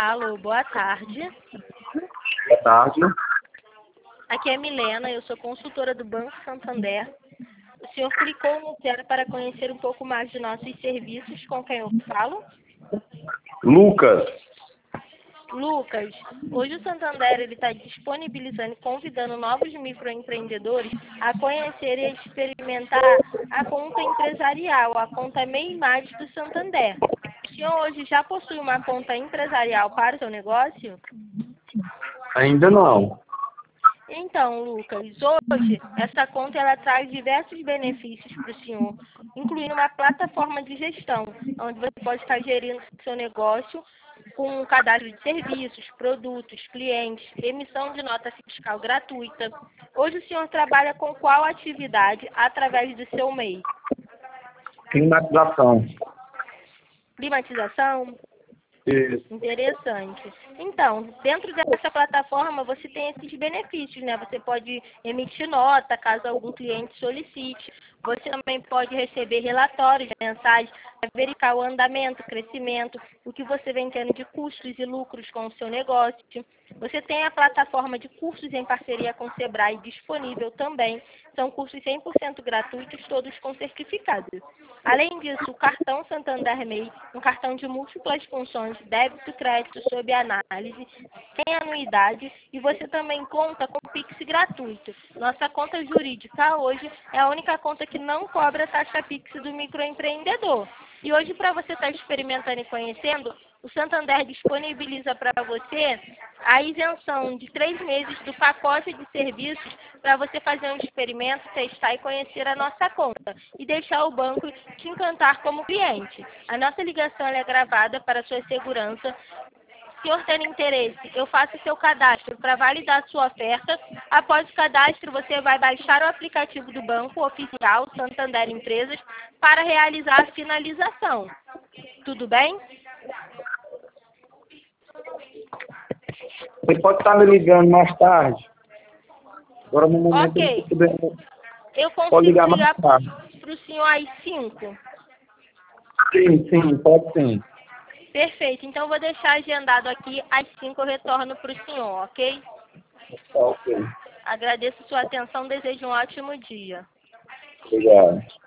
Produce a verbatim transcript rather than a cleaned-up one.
Alô, boa tarde. Boa tarde. Aqui é Milena, eu sou consultora do Banco Santander. O senhor clicou no Quero para conhecer um pouco mais de nossos serviços, com quem eu falo? Lucas. Lucas, hoje o Santander está disponibilizando e convidando novos microempreendedores a conhecer e experimentar a conta empresarial, a conta MEI Mais do Santander. O senhor hoje já possui uma conta empresarial para o seu negócio? Ainda não. Então, Lucas, hoje essa conta ela traz diversos benefícios para o senhor, incluindo uma plataforma de gestão, onde você pode estar gerindo seu negócio com um cadastro de serviços, produtos, clientes, emissão de nota fiscal gratuita. Hoje o senhor trabalha com qual atividade através do seu MEI? Climatização. Climatização? Isso. Interessante. Então, dentro dessa plataforma você tem esses benefícios, né? Você pode emitir nota caso algum cliente solicite. Você também pode receber relatórios, mensagens, verificar o andamento, o crescimento, o que você vem tendo de custos e lucros com o seu negócio. Você tem a plataforma de cursos em parceria com o Sebrae disponível também. São cursos cem por cento gratuitos, todos com certificado. Além disso, o cartão Santander MEI, um cartão de múltiplas funções, débito e crédito sob análise, tem anuidade e você também conta com Pix gratuito. Nossa conta jurídica hoje é a única conta que não cobra taxa Pix do microempreendedor. E hoje, para você estar experimentando e conhecendo, o Santander disponibiliza para você a isenção de três meses do pacote de serviços para você fazer um experimento, testar e conhecer a nossa conta e deixar o banco te encantar como cliente. A nossa ligação é gravada para sua segurança. Se o senhor tem interesse, eu faço seu cadastro para validar a sua oferta. Após o cadastro, você vai baixar o aplicativo do banco oficial Santander Empresas para realizar a finalização. Tudo bem? Você pode estar me ligando mais tarde. Agora no momento Ok. eu não estou podendo. Eu Pode consigo ligar mais ligar tarde. para o senhor às cinco? Sim, sim, pode sim. Perfeito. Então, eu vou deixar agendado aqui às cinco, eu retorno para o senhor, ok? Tá ok. Agradeço sua atenção, desejo um ótimo dia. Obrigado.